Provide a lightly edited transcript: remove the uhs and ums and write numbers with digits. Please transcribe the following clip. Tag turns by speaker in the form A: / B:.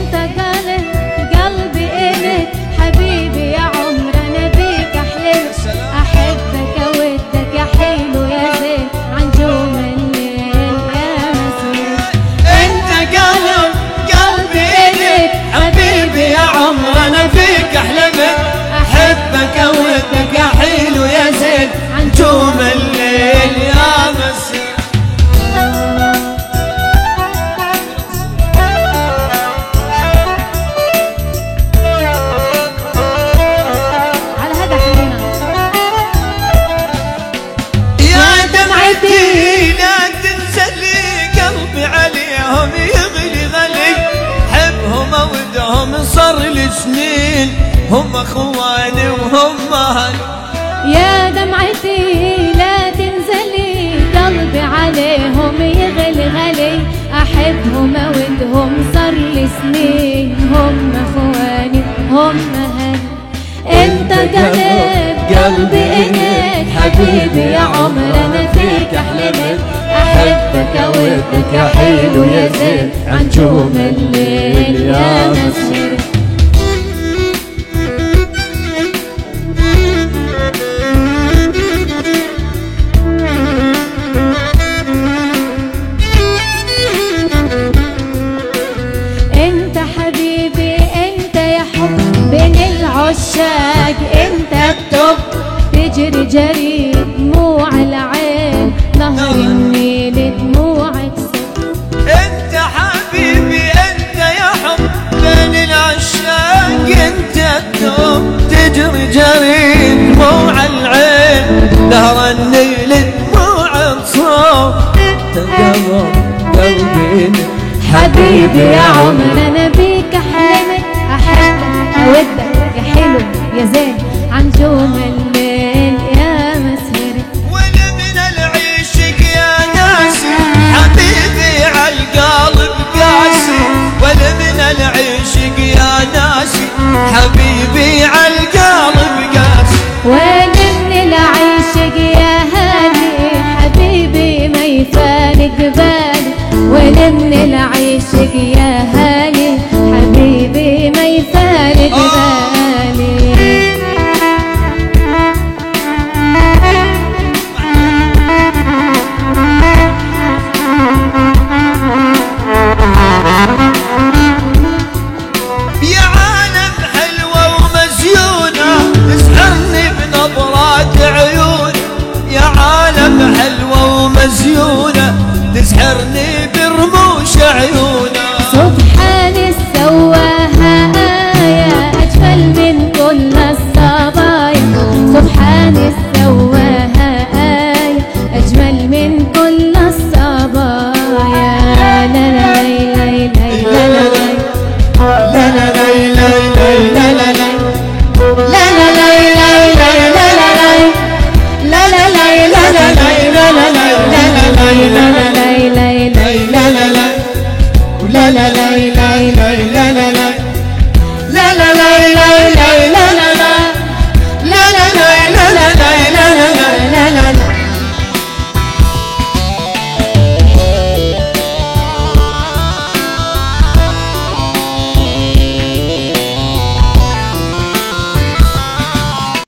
A: انت قلبي الك حبيبي يا عمر انا بيك احلم احبك اودك يا حلو يا زين عن جوم الليل يا مسير.
B: انت قلبي الك حبيبي يا عمر انا فيك احلمك احبك اودك يا حلو يا زين عن جوم الليل يا مسير. لا تنسلي قلبي عليهم يغلي غلي حبهم اودهم صار لي سنين هم اخواني وهم اهلي.
A: يا دمعتي لا تنزلي قلبي عليهم يغلي غلي احبهم اودهم صار لي سنين هم اخواني هم اهلي. انت قلبي الك حبيبي يا عمر انا فيك احلمك احبك اودك يا حلو يا زين عن جوم الليل يا مسير. انت حبيبي انت يا حب بين العشاق انت التوب تجري جري دموع العين نهر النيل دموعك صب.
B: انت حبيبي انت يا حب بين العشاق انت التوب تجري جري دموع العين نهر النيل دموعك صب. انت قلبي
A: حبيبي يا عمر انا بيك احلمك احبك اودك يا حلو يا زين عن جوم الليل يا مسهر.
B: ولا من العشق يا ناسي حبيبي عالقلب قاسي ولا من العشق يا ناسي حبيبي عالقلب قاسي.
A: ولا من العشق يا هادي حبيبي ما يفارق بالي ولا من العشق يا